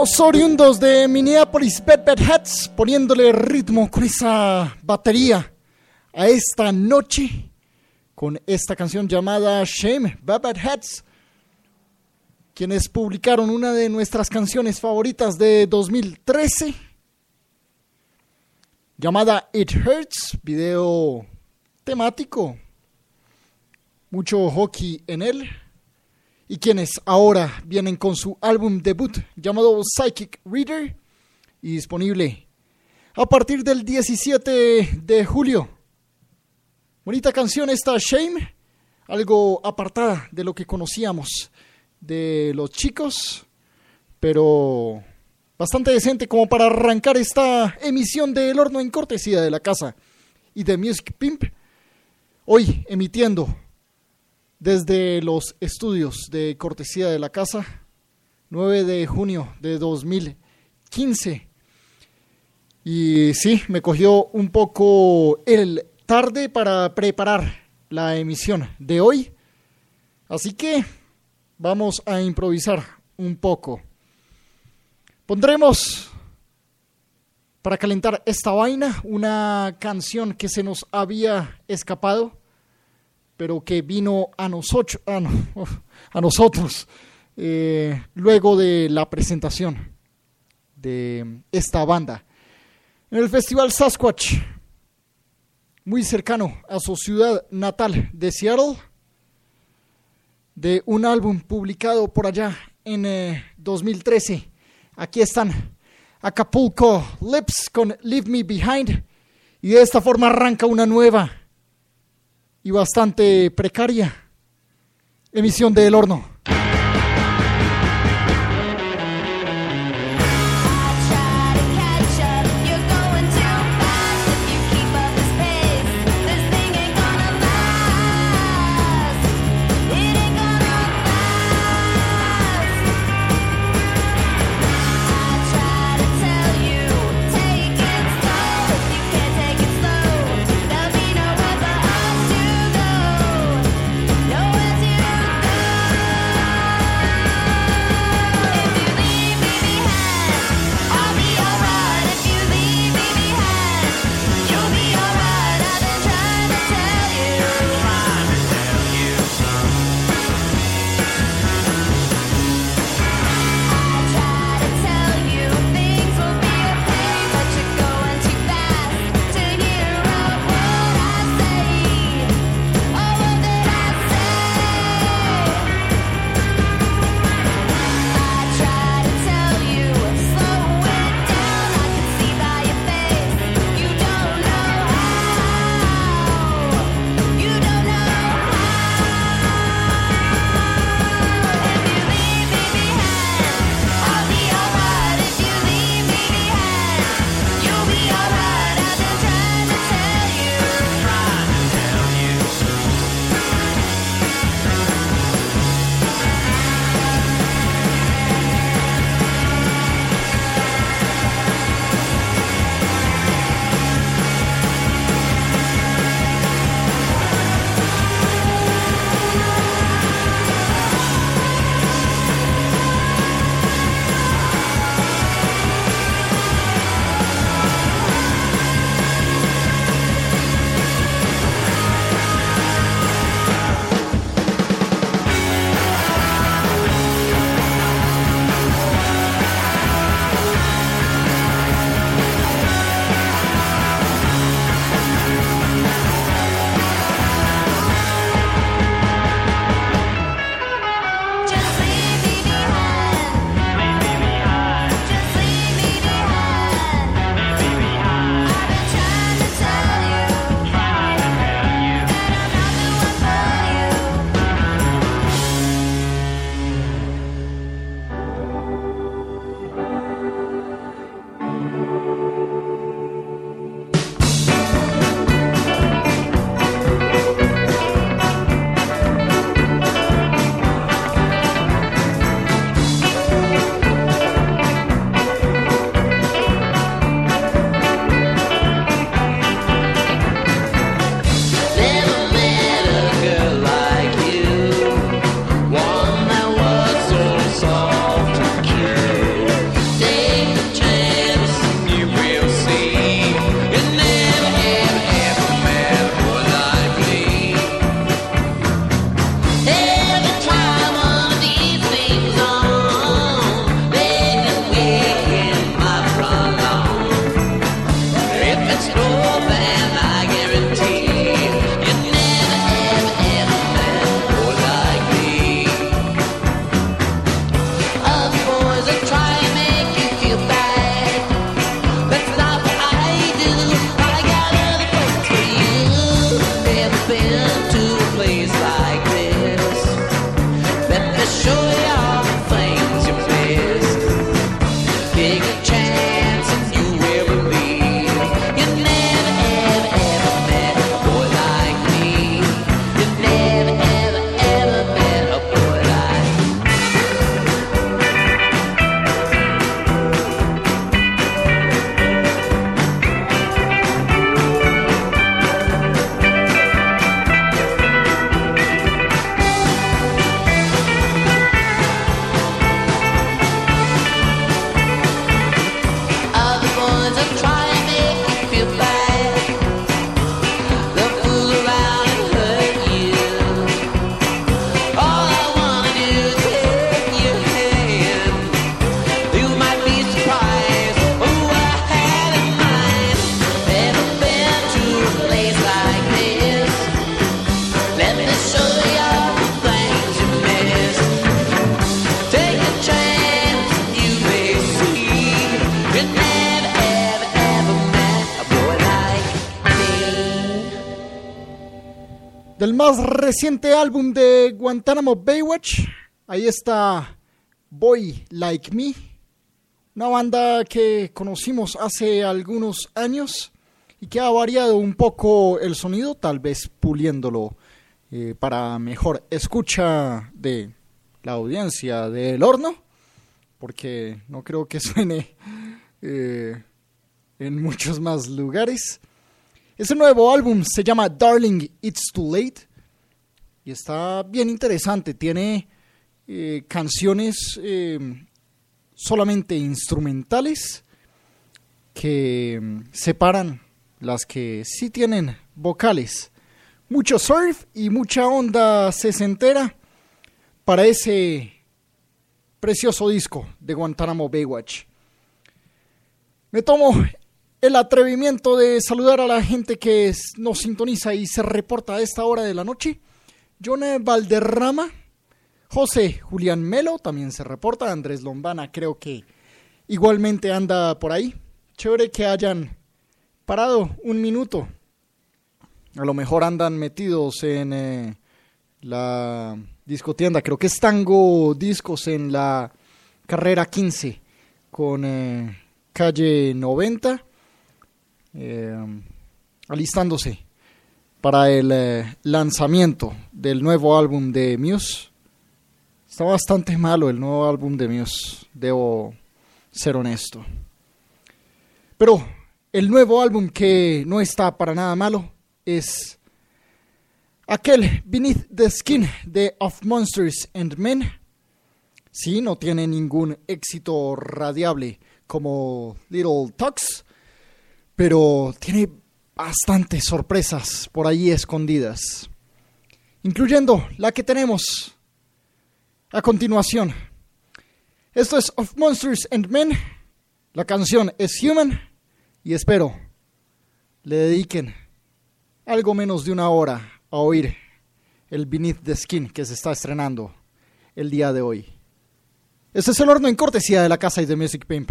Los oriundos de Minneapolis, Bad Bad Hats, poniéndole ritmo con esa batería a esta noche, con esta canción llamada Shame, Bad Bad Hats, quienes publicaron una de nuestras canciones favoritas de 2013, llamada It Hurts, video temático, mucho hockey en él, y quienes ahora vienen con su álbum debut llamado Psychic Reader y disponible a partir del 17 de julio. Bonita canción esta Shame, algo apartada de lo que conocíamos de los chicos, pero bastante decente como para arrancar esta emisión de El Horno en cortesía de la casa y de Music Pimp, hoy emitiendo desde los estudios de cortesía de la casa, 9 de junio de 2015. Y sí, me cogió un poco el tarde para preparar la emisión de hoy, así que vamos a improvisar un poco. Pondremos, para calentar esta vaina, una canción que se nos había escapado, pero que vino a nosotros luego de la presentación de esta banda en el Festival Sasquatch, muy cercano a su ciudad natal de Seattle, de un álbum publicado por allá en 2013. Aquí están Acapulco Lips con Leave Me Behind, y de esta forma arranca una nueva y bastante precaria emisión de El Horno. Nowhere to go. Del más reciente álbum de Guantánamo Baywatch, ahí está Boy Like Me, una banda que conocimos hace algunos años y que ha variado un poco el sonido, tal vez puliéndolo para mejor escucha de la audiencia del horno, porque no creo que suene en muchos más lugares. Ese nuevo álbum se llama Darling, It's Too Late y está bien interesante. Tiene canciones solamente instrumentales que separan las que sí tienen vocales. Mucho surf y mucha onda sesentera para ese precioso disco de Guantánamo Baywatch. Me tomo el atrevimiento de saludar a la gente que nos sintoniza y se reporta a esta hora de la noche. John Valderrama, José Julián Melo también se reporta, Andrés Lombana creo que igualmente anda por ahí. Chévere que hayan parado un minuto. A lo mejor andan metidos en la discotienda, creo que es Tango Discos en la carrera 15 con calle 90. Alistándose para el lanzamiento del nuevo álbum de Muse. Está bastante malo el nuevo álbum de Muse, debo ser honesto. Pero el nuevo álbum que no está para nada malo es aquel Beneath the Skin de Of Monsters and Men. Sí, no tiene ningún éxito radiable como Little Talks, pero tiene bastantes sorpresas por ahí escondidas, incluyendo la que tenemos a continuación. Esto es Of Monsters and Men, la canción es Human, y espero le dediquen algo menos de una hora a oír el Beneath the Skin que se está estrenando el día de hoy. Este es el horno en cortesía de la casa y de Music Pimp.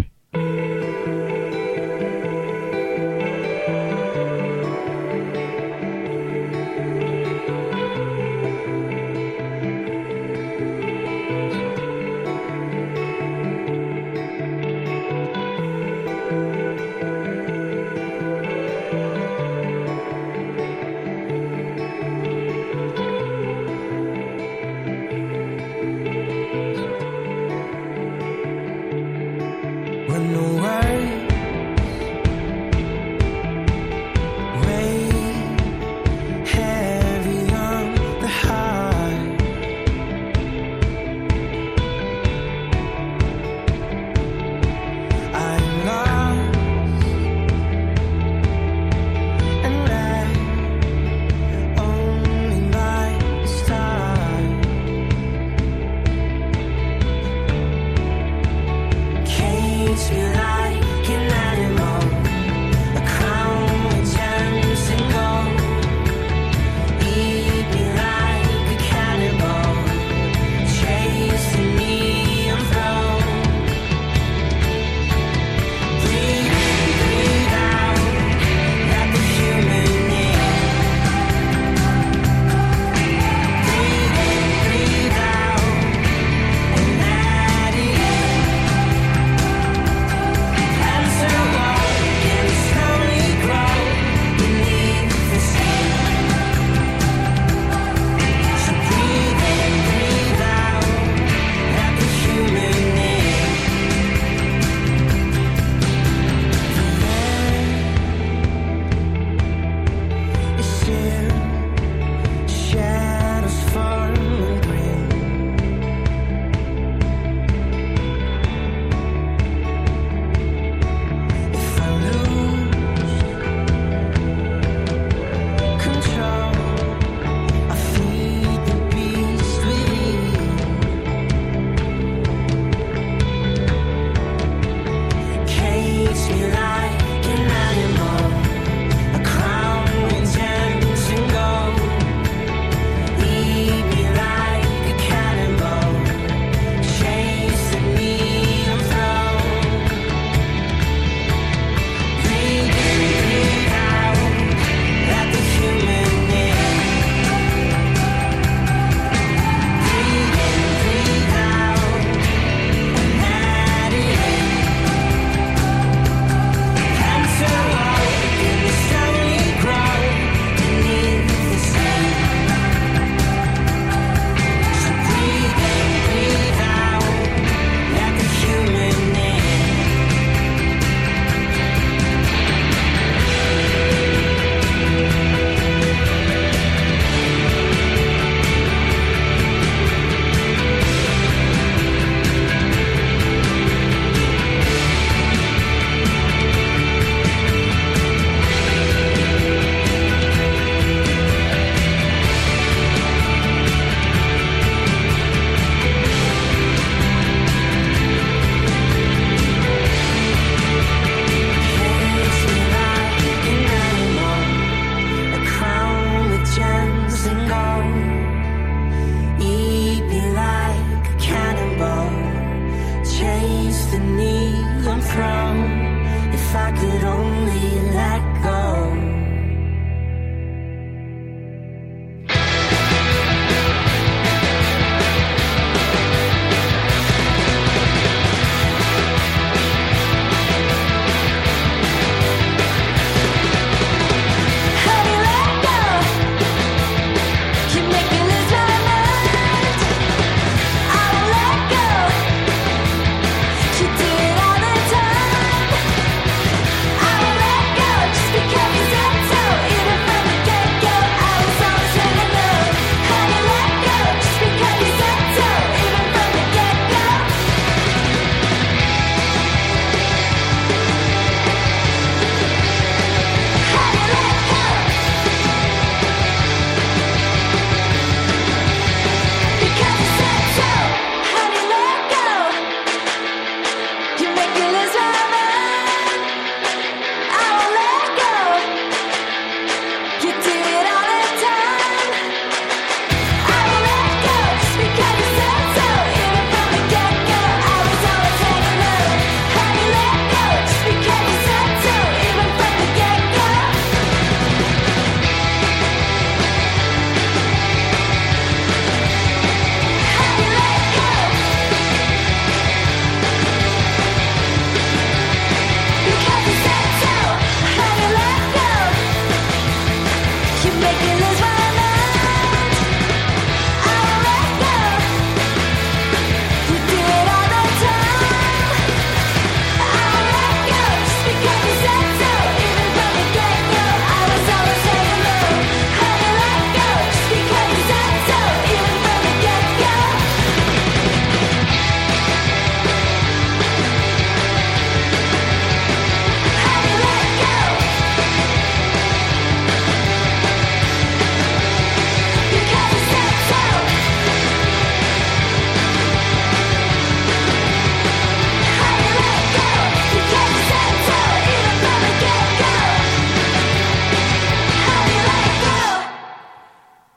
Cage me like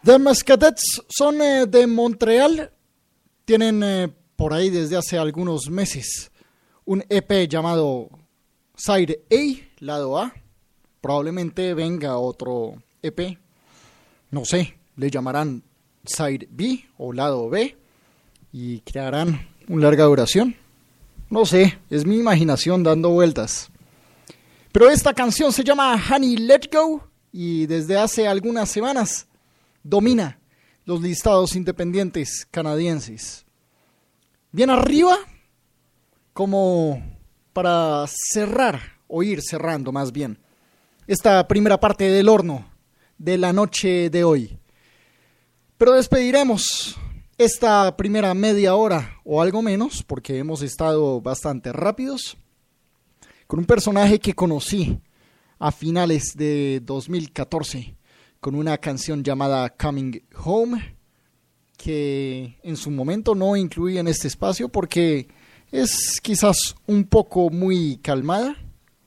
The Muscadettes son de Montreal. Tienen por ahí desde hace algunos meses un EP llamado Side A, lado A. Probablemente venga otro EP. No sé, le llamarán Side B o lado B y crearán una larga duración. No sé, es mi imaginación dando vueltas. Pero esta canción se llama Honey Let Go y desde hace algunas semanas domina los listados independientes canadienses. Bien arriba, como para cerrar, o ir cerrando más bien, esta primera parte del horno de la noche de hoy. Pero despediremos esta primera media hora o algo menos, porque hemos estado bastante rápidos, con un personaje que conocí a finales de 2014, con una canción llamada Coming Home, que en su momento no incluí en este espacio porque es quizás un poco muy calmada,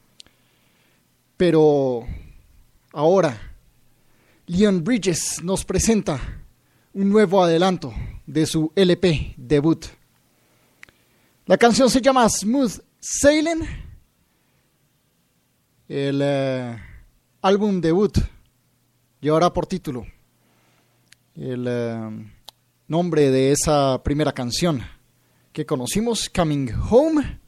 pero ahora Leon Bridges nos presenta un nuevo adelanto de su LP debut. La canción se llama Smooth Sailing. El álbum debut llevará por título el nombre de esa primera canción que conocimos, Coming Home.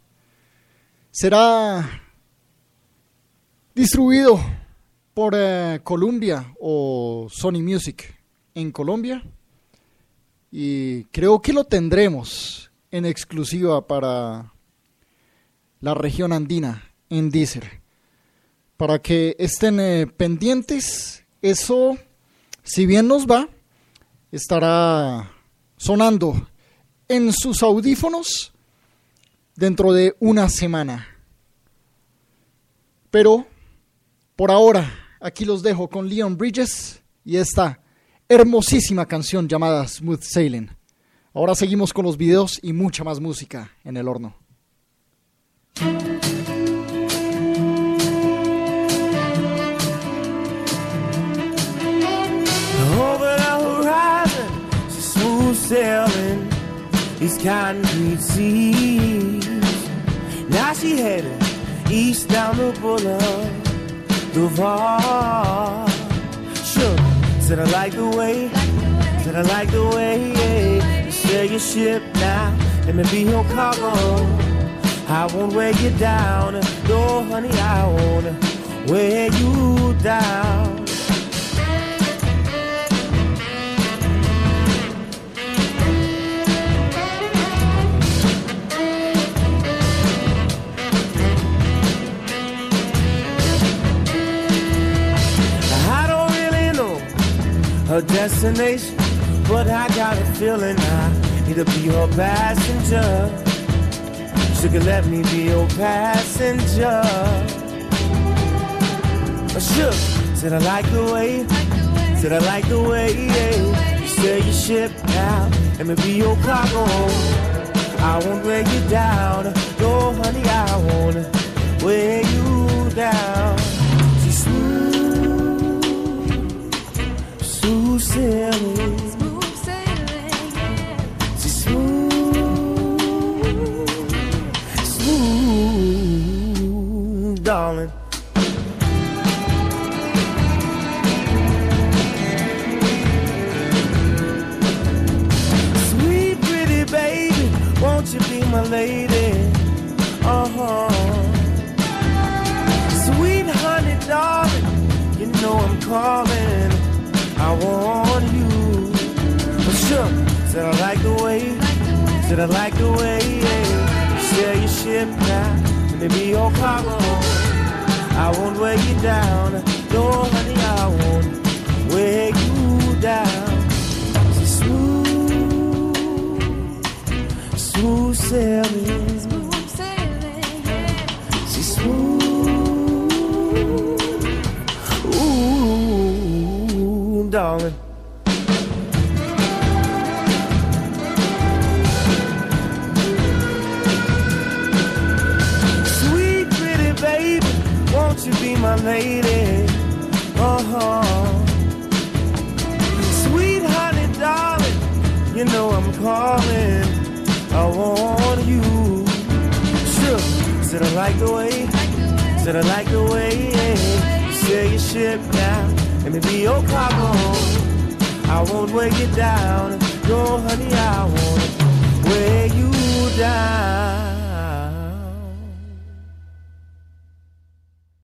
Será distribuido por Columbia o Sony Music en Colombia y creo que lo tendremos en exclusiva para la región andina en Deezer, para que estén pendientes. Eso, si bien nos va, estará sonando en sus audífonos dentro de una semana. Pero por ahora aquí los dejo con Leon Bridges y esta hermosísima canción llamada Smooth Sailing. Ahora seguimos con los videos y mucha más música en el horno. Over the horizon, she's smooth sailing these concrete seas. Now she headed east down the boulevard. Sure, said I like the way, said I like the way. You sail your ship now, let me be your cargo. I won't weigh you down, no honey, I won't weigh you down. Her destination, but I got a feeling I need to be her passenger. She could let me be your passenger. Sure, said I like the way, said I like the way, yeah. You sail your ship now, let me be your cargo. I won't weigh you down, no honey, I won't weigh you down. She's smooth sailing, smooth sailing, yeah. She's smooth, darling. Sweet pretty baby, won't you be my lady? Sweet honey darling, you know I'm calling. I want you, for sure. Said I like the way, said I like the way, yeah. You sail your ship now, let me be your cargo. I won't weigh you down, no honey, I won't weigh you down. She's smooth, smooth sailing, smooth sailing, yeah. She's smooth, ooh, darling. Sweet pretty baby, won't you be my lady? Sweet you know I'm calling. I want you. Sure, said I like the way, said I like the way you sail your ship now, and maybe your cargo. I won't weigh you down, no honey, I won't weigh you down.